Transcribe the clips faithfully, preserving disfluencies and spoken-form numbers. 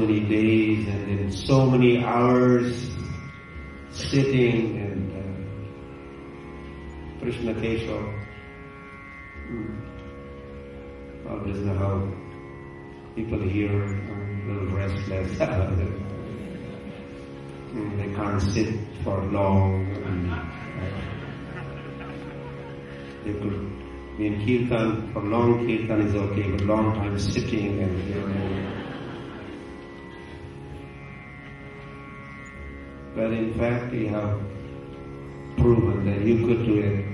many days and then so many hours sitting and uh, Krishna Keshav. Hmm. Always know how people here are a little restless. mm, they can't sit for long. And, uh, they could be in kirtan, for long kirtan is okay, but long time sitting and hearing. But in fact, we have proven that you could do it.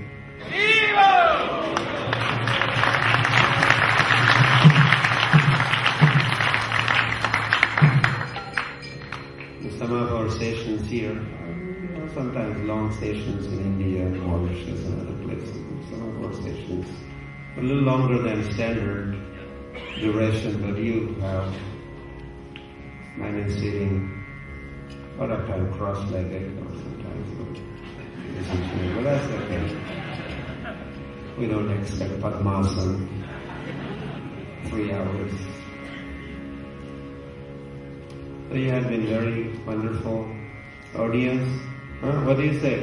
Some of our sessions here, you know, sometimes long sessions in India, Mauritius and other places. Some of our sessions a little longer than standard duration, but you have mine is sitting a lot of time cross-legged or sometimes but that's okay. We don't expect Padmasana three hours. So you have been very wonderful audience. Huh? What do you say?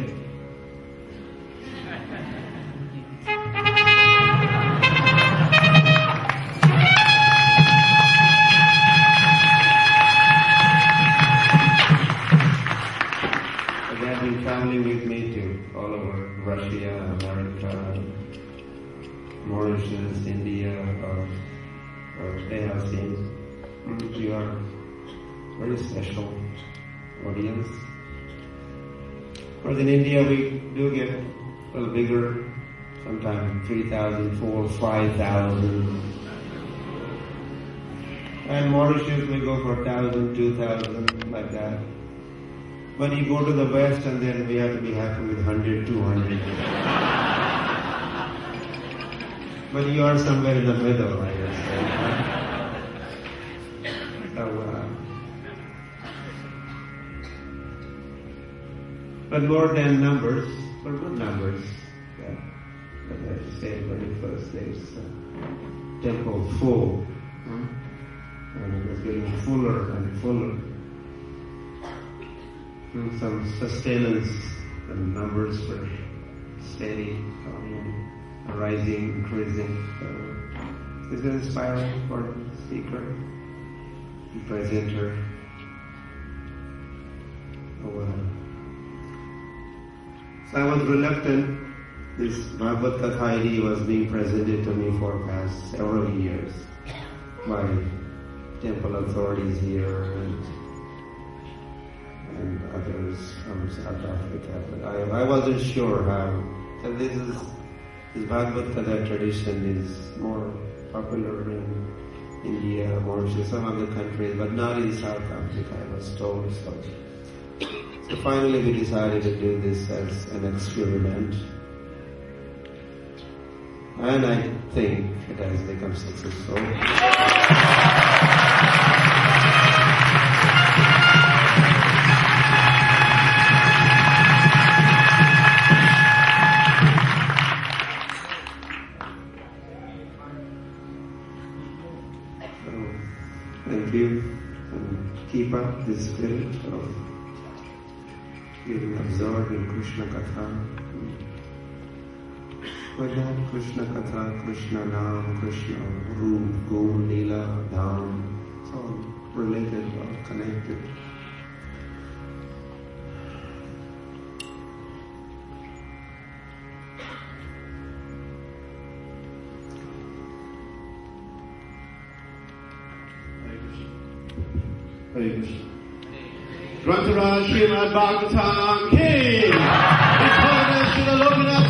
They have been traveling with me to all over Russia, America, Mauritius, India, or, or they have seen. You are very special audience. Of course, in India we do get a little bigger, sometimes three thousand, four, five thousand. And Mauritius we go for one thousand, two thousand, like that. When you go to the West and then we have to be happy with one hundred, two hundred. But you are somewhere in the middle, I guess. So, uh, but more than numbers, but good numbers. Yeah. As I say, very first days, uh, temple full, huh? And it was getting fuller and fuller. And some sustenance, the numbers were steady, um, rising, increasing. So it's inspiring for the speaker, the presenter. Oh, wow. So I was reluctant. This Bhagavad Katha idea was being presented to me for past several years by temple authorities here and, and others from South Africa. But I, I wasn't sure how. So this is this Bhagavad Katha tradition is more popular in India, Mauritius, some other countries, but not in South Africa, I was told. So. So finally we decided to do this as an experiment. And I think it has become successful. So, thank you. And keep up this spirit of getting absorbed in Krishna Katha. But then Krishna Katha, Krishna Naam, Krishna Roop, Gun, Leela, Dham, it's all related, all connected. Hare Krishna. Grantharaj Srimad Bhagavatam Ki! It's